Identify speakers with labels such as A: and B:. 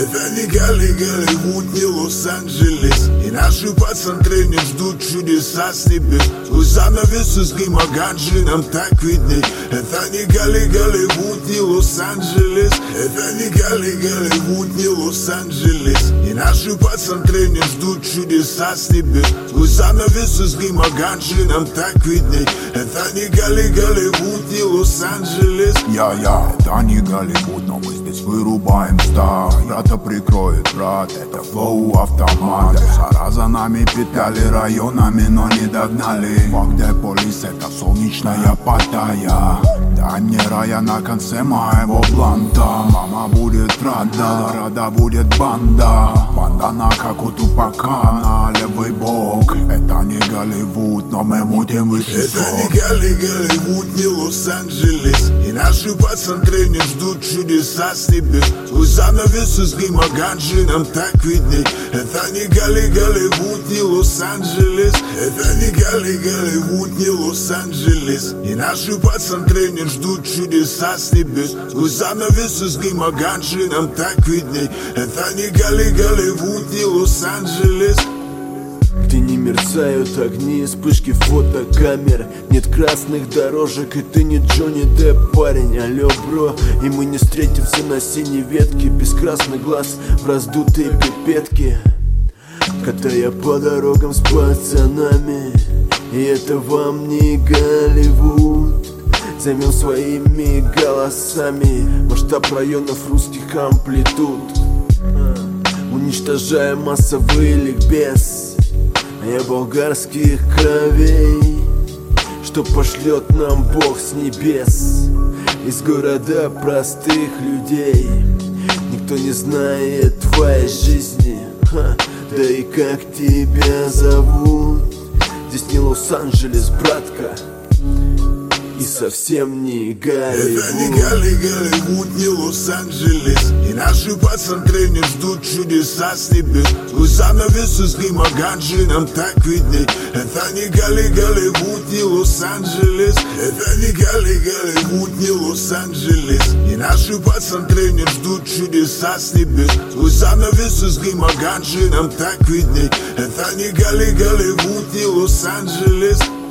A: Это не Голливуд, не Лос-Анджелес, и наши пацаны не ждут чудеса с небес. Сквозь занавесы с гимаганджи нам так видней. Это не Голливуд, не Лос-Анджелес. Это не Голливуд, не Лос-Анджелес, и наши пацаны не ждут чудеса с небес. Сквозь занавесы с гимаганджи нам так видней. Это не Голливуд, не Лос-Анджелес.
B: Это не Голливуд, но мы здесь вырубаем стар. Брата прикроет брат, это флоу автомат. Сара за нами петляли районами, но не догнали. Fuck the police, это солнечная Паттайя. Дай мне рая на конце моего бланта. Мама будет рада будет банда. Бандана как у Тупака на левый бок. Это не Голливуд, но мы мутим высоко.
A: Это не Голливуд, не Лос-Анджелес, и наши пацаны не ждут чудеса с небес. Сквозь занавесы с гимаганджи нам так видней. Это не Голливуд, не Лос-Анджелес. Это не Голливуд, не Лос-Анджелес, и наши пацаны не ждут чудеса с небес. Сквозь занавесы с гимаганджи нам так видней. Это не Голливуд, не Лос-Анджелес.
C: Где не мерцают огни, вспышки фотокамер. Нет красных дорожек, и ты не Джонни Депп, парень. Алло, бро, и мы не встретимся на синей ветке. Без красных глаз в раздутые пипетки, катая по дорогам с пацанами. И это вам не Голливуд. Займем своими голосами масштаб районов русских амплитуд, уничтожая массовый ликбез. Я болгарских кровей, что пошлет нам Бог с небес. Из города простых людей никто не знает твоей жизни. Да и как тебя зовут? Здесь не Лос-Анджелес, братка, и совсем не Голливуд.
A: Это не Голливуд, не Лос-Анджелес, и наши пацаны не ждут чудеса с небес. Сквозь занавесы с гимаганджи нам так видней. Это не Голливуд, не Лос-Анджелес. Это не Голливуд, не Лос-Анджелес, и наши пацаны не ждут чудеса с небес. Сквозь занавесы с гимаганджи нам так видней. Это не Голливуд, не Лос-Анджелес.